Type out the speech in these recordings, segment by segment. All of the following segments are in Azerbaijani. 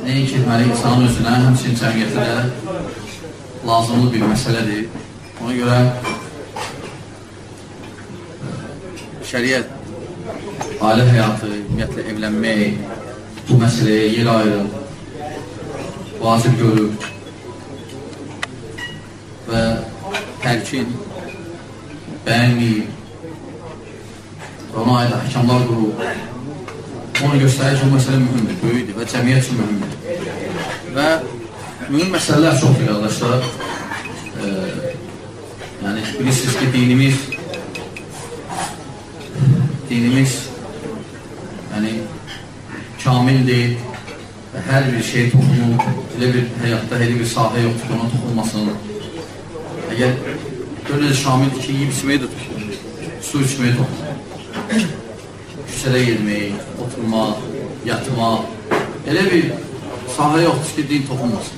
nəinki etməli insanın özünə, həmçinin cəmiyyətə də lazımlı bir məsələdir. Ona görə şəriət ailə həyatı, ümumiyyətlə evlənmək, bu məsələyə yer ayırır, vacib görür və tərkin bəyənməyib, ona aid əhkamlar qurub, onu göstərir ki, o məsələ mühümdür, böyükdür və cəmiyyət üçün mühümdür. Və mühüm məsələlər çoxdur, qardaşlar. Yəni, bilirsiniz ki, dinimiz yəni, kamildir və hər bir şey toxunur, elə bir həyatda elə bir sahə yoxdur ki, ona toxunmasın. Əgər böyle şamildir ki, yiyib içməyi də toxunur, su içməyi toxunur. Küçədə yermək, oturmaq, yatmaq, elə bir sahə yoxdur ki, din toxunmasın.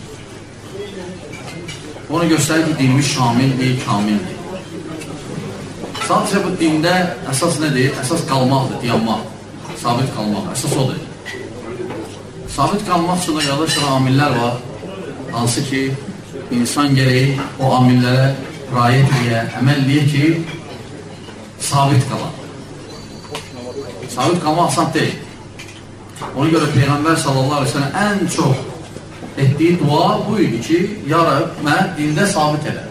Onu göstərir ki, dinimiz şamildir, kamildir. Sadəcə bu dində əsas nədir? Əsas qalmaqdır, dayanmaq, sabit qalmaq, əsas odur. Sabit qalmaq üçün də qardaşlar amillər var, hansı ki, insan gərək o amillərə riayət edə, əməl edə ki, sabit qalar. Sabit qalmaq asan deyil. Ona görə Peyğəmbər sallallahu aleyhi ve sellem ən çox etdiyi dua bu idi ki, ya Rəbb, mən dində sabit edə.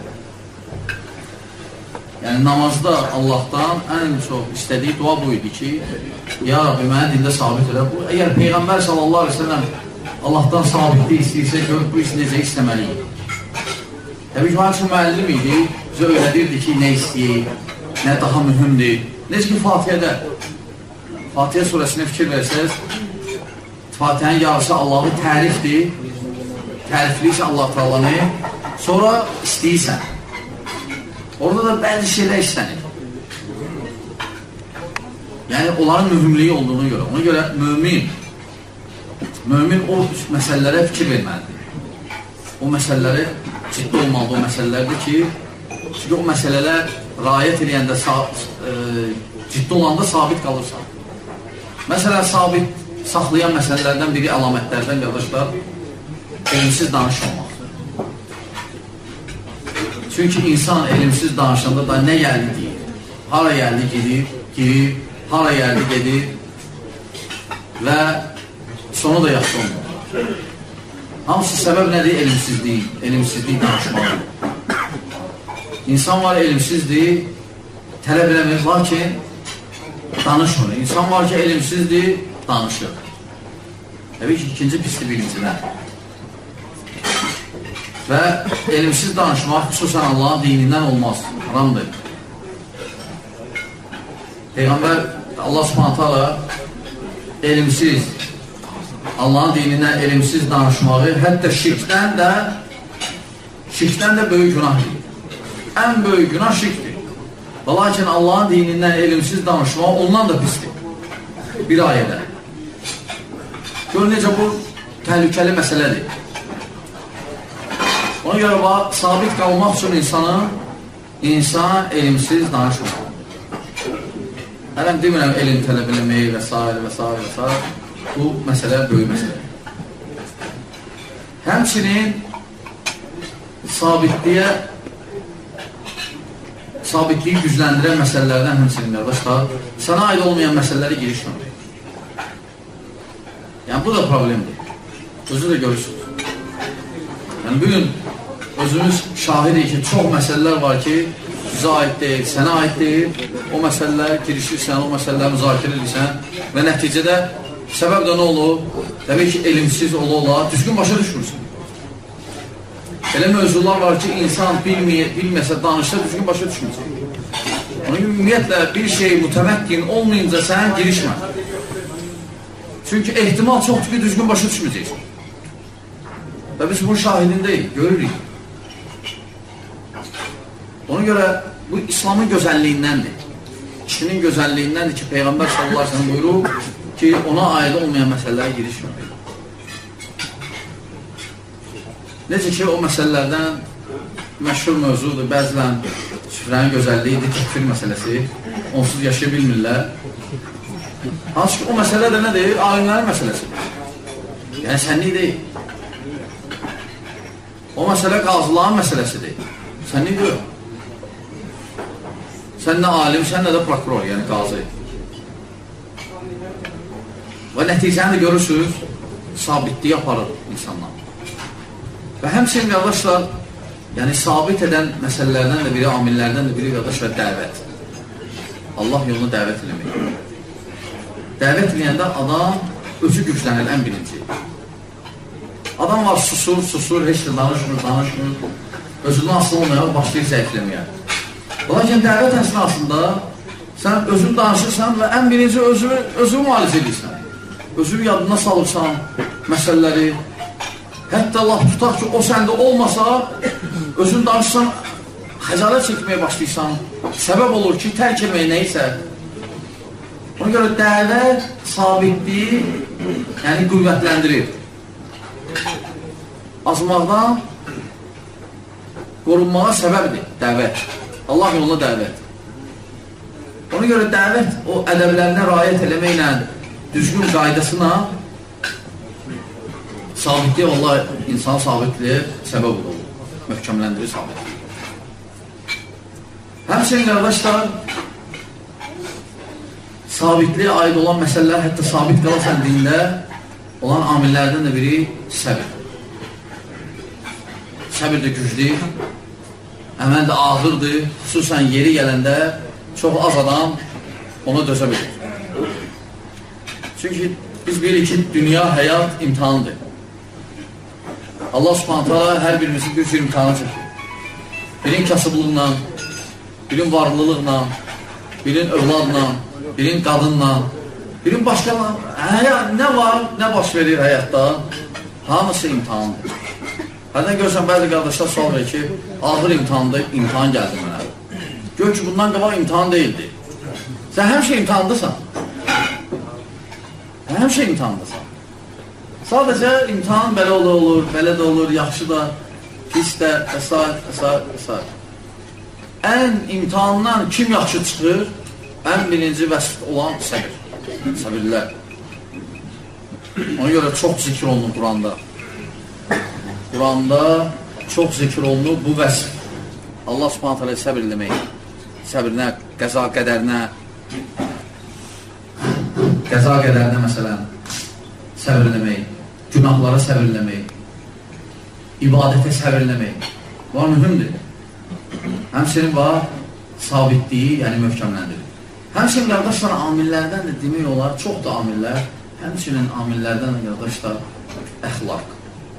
Yəni, namazda Allahdan ən çox istədiyi dua bu idi ki, ya Rabbi, mənə dində sabit edə. Əgər Peyğəmbər sallallahu aleyhi ve sellem Allahdan sabitli istəyirsə, görüb bu iş necə istəməliyik. Təbii ki, mənim üçün müəllim idi, bizə öyrədirdi ki, nə istəyir, nə daha mühümdür. Necə ki, Fatihədə, Fatihə surəsinə fikir versəz, Fatihənin yarısı Allahı tərifdir, tərifliysə Allah-Teala'nı, sonra istəyirsən. Orada da bəzi şeylər istənir. Yəni, onların mühümliyi olduğunu görə. Ona görə mömin o məsələlərə fikir verməlidir. O məsələləri ciddi olmalıdır, o məsələlərdir ki, çünki o məsələlər riayət edəndə, ciddi olanda sabit qalırsan. Məsələn, sabit saxlayan məsələlərdən biri, əlamətlərdən, qardaşlar, elmsiz danışmamaq. Çünki insan elmsiz danışanda da nə gəldi deyir, hara gəldi gedir, girir, hara gəldi gedir və sonu da yaxşı olmur. Hamısı səbəb nədir? Elmsizlik danışmalı. İnsan var elmsizdir, tələb eləmir, lakin danışmır. İnsan var ki, elmsizdir, danışır. Təbii ki, ikinci pisdir birincilər. Və elmsiz danışmaq xüsusən Allahın dinindən olmaz, haramdır. Peyğəmbər Allah Subhanahu taala elmsiz, Allahın dinindən elmsiz danışmağı, hətta şirkdən də böyük günah deyil. Ən böyük günah şirkdir. Lakin Allahın dinindən elmsiz danışmaq ondan da pisdir. Bir ayədə. Gör necə bu təhlükəli məsələdir. Ona görə sabit qalmaq üçün insan elmsiz danışmalı. Hələm demirəm elm tələb eləməyi və s. Bu məsələ böyük məsələ. Həmçinin sabitliyi gücləndirən məsələlərdən həmçinin qardaşlar, sənə aid olmayan məsələləri girişməmək. Yəni, bu da problemdir. Özü də görürsünüz. Yəni, bugün özümüz şahidik ki, çox məsələlər var ki, bizə aid deyil, sənə aid deyil. O məsələlər girişirsən, o məsələləri müzakirə edirsən və nəticədə səbəb də nə olur? Demək ki, elmsiz ola, düzgün başa düşmürsən. Elə mövzular var ki, insan bilməsə, danışsa, düzgün başa düşmürsən. Onun gibi ümumiyyətlə bir şey mütəməkkin olmayınca sən girişmə. Çünki ehtimal çoxdur ki, düzgün başa düşməyəcəksən. Və biz bunun şahidindəyik, görürük. Ona görə bu İslamın gözəlliyindəndir. Kişinin gözəlliyindəndir ki, Peyğəmbər sallallahu aleyhi ve sellem buyurur ki, ona aid olmayan məsələlərə girişməmək. Necə ki, o məsələlərdən məşhur mövzudur, bəzilən süfrənin gözəlliyidir, təkfir məsələsi, onsuz yaşaya bilmirlər. Hansı ki, o məsələ də nədir? Alimlərin məsələsidir. Yəni, sənlik deyil. O məsələ qazılığın məsələsidir. Sənlik deyil. Sən nə alim, sən nə də prokuror, yəni qazı. Və nəticəni də görürsünüz, sabitliyi aparır insanlar. Və həmçinin qardaşlar, yəni sabit edən məsələlərdən də biri, amillərdən də biri qardaşlar dəvət. Allah yolunu dəvət eləmək. Dəvət eləyəndə adam özü güclənir, ən birinci. Adam var, susur, heç də danışmır. Özündən asılı olmayan başlayır zəifləməyə. Lakin dəvət əsnasında sən özün danışırsan və ən birinci özü müalicə edirsən. Özü yadına salırsan məsələləri. Hətta laf tutaq ki, o səndə olmasa, özün danışsan, xəcalət çəkməyə başlayırsan. Səbəb olur ki, tərk etməyə neysə. Ona görə dəvət sabitliyi, yəni qüvvətləndirir. Azmaqdan qorunmağa səbəbdir dəvət. Allah yoluna dəvət. Ona görə dəvət o ədəblərinə riayət eləməklə, düzgün qaydasına sabitliyə, Allah insan sabitliyə səbəb olur, möhkəmləndirir sabitliyi. Həmçinin qardaşlar, sabitliyə aid olan məsələlər, hətta sabit qalasən dində olan amillərdən də biri səbir. Səbir də güclür, əməl də ağırdır, xüsusən yeri gələndə çox az adam ona dözə bilir. Çünki biz bilirik ki, dünya, həyat imtihandır. Allah subhanət hala hər birimizi bir imtihana çəkir. Birin kasıblıqla, birin varlılıqla, birin övladla, birin qadınla, birin başqalarla. Nə var, nə baş verir həyatda? Hamısı imtihandır. Hərdən görürsən, bəzi qardaşlar sual verir ki, ağır imtihandır, imtihan gəldi mənə. Gör ki, bundan qabaq imtihan deyildi. Sən həmişə imtihandırsan. Həmişə imtihandırsan. Sadəcə imtihan belə olur, belə də olur, yaxşı da, pis də, və s. Ən imtihandan kim yaxşı çıxır? Ən birinci vəsf olan səbir. Səbirlər. Ona görə çox zikr olunur Quranda. Quranda çox zikr olunur bu vəsf. Allah subhanət hələ səbir eləmək. Səbirinə, qəza qədərinə, məsələn, səbir eləmək, günahlara səbir eləmək, ibadətə səbir eləmək. Var mühümdür. Həmçinin var, sabitliyi, yəni möhkəmləndirir. Həmçinin qardaşlar, amillərdən də demək olar, çox da amillər, həmçinin amillərdən də qardaşlar, əxlaq.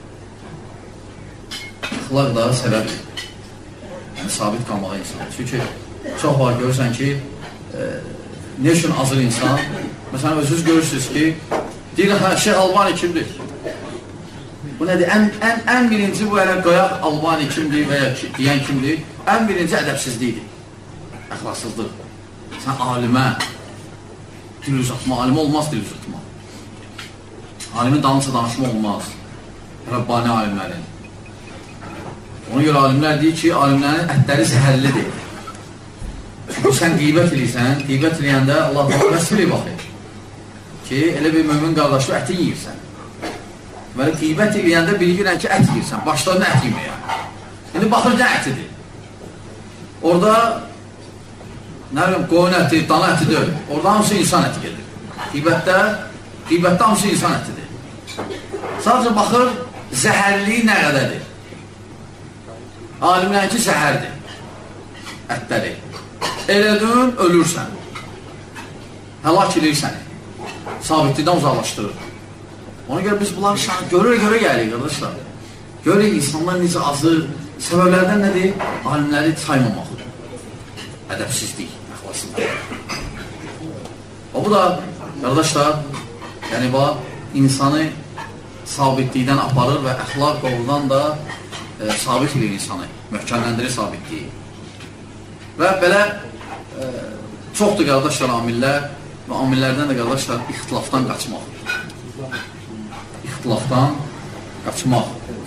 Əxlaq da səbəbdir. Yəni, sabit qalmağa insan. Çünki çox var, görürsən ki, ne üçün azır insan? Məsələn, özünüz görürsünüz ki, deyir, Şeyh Albani kimdir? Bu nədir? Ən birinci bu elə qoyaq Albani kimdir və ya deyən kimdir? Ən birinci ədəbsizlikdir. Əxlaqsızlıq. Sən alimə dil uzatma, alimə olmaz dil uzatma. Alimin danışa danışma olmaz. Rəbbani alimlərin. Ona görə alimlər deyir ki, alimlərin ətləri zəhərlidir. Çünki sən qeybət eləyirsən, qeybət eləyəndə Allah vəsili baxır ki, elə bir mömin qardaşı əti yiyirsən. Və qeybət eləyəndə bilgirən ki, ət yiyirsən, başlarına ət yeməyə. İndi baxır nə ətidir? Orada, nə bileyim, qoyun əti, dana əti deyil. Orada hamısı insan əti gedir. Qeybətdə hamısı insan ətidir. Sadəcə baxır, zəhərliyi nə qədədir? Alimlərin ki, zəhərdir. Ətləri. Elədin, ölürsən. Həlak edir səni. Sabitlikdən uzaqlaşdırır. Ona görə biz bunları görə gəlirik, qardaşlar. Görək insanlar necə azır. Səbəblərdən nədir? Alimləri saymamaq. Ədəbsizlik, əxlasızlik. O bu da, qardaşlar, yəni insanı sabitlikdən aparır və əxlaq qolundan da sabit edir insanı. Möhkəmləndirir sabitliyi. Və belə çoxdur qardaşlar amillər və amillərdən də qardaşlar ixtilafdan qaçmaq. İxtilafdan qaçmaq.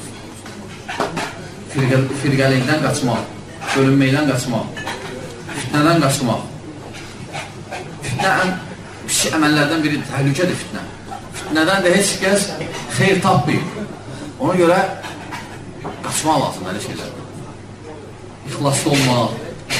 Firqəlikdən qaçmaq. Bölünməkdən qaçmaq. Fitnədən qaçmaq. Fitnə ən pis əməllərdən biri təhlükədir fitnə. nədən də heç kəs xeyr tapmayıb. Ona görə qaçmaq lazım elə şeylər. İxlaslı olmaq,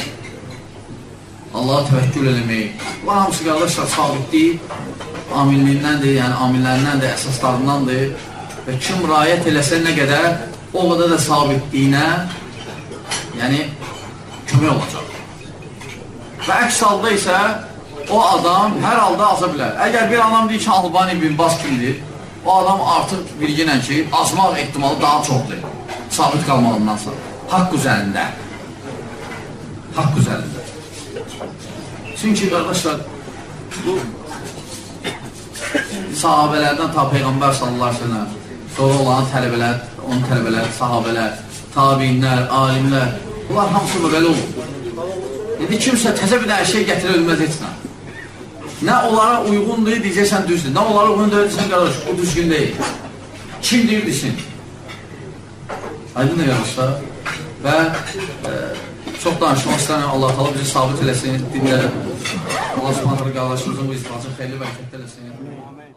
Allaha təvəkkül eləmək. Bunlar hamısı qardaşlar sabitdir, amilliyindən yəni amillərindən əsaslarındandır və kim rayət eləsə nə qədər, o qədər də sabitliyinə yəni kömək olacaq. Və əks halda isə o adam hər halda aza bilər. Əgər bir adam deyir ki, Albani bin Bas kimdir, o adam artıq bilginən ki, azmaq ehtimalı daha çoxdur. Sabit qalmağındansa. Haqq üzərində. Haqq üzərində. Çünki, qardaşlar, bu sahabələrdən ta Peyğəmbər sallallahu aleyhi ve sellem, sonra olan tələbələr, onun tələbələr, sahabələr, tabinlər, alimlər, bunlar hamısı belə olur. İndi kimsə təzə bir də şey gətirə bilməz etsinə. Nə onlara uyğundur, deyəcəksən düzdür. Nə onlara uyğun deyəcəksən, qardaş, bu düzgün deyil. Kim deyir, desin. Aydın da qardaşlar. Və çox danışmaq istəyirəm, Allah-u Teala bizi sabit eləsin, dinlərəm. Allah subhanətlə qardaşımızın bu istifasını xeyirli bərəkətdə eləsin.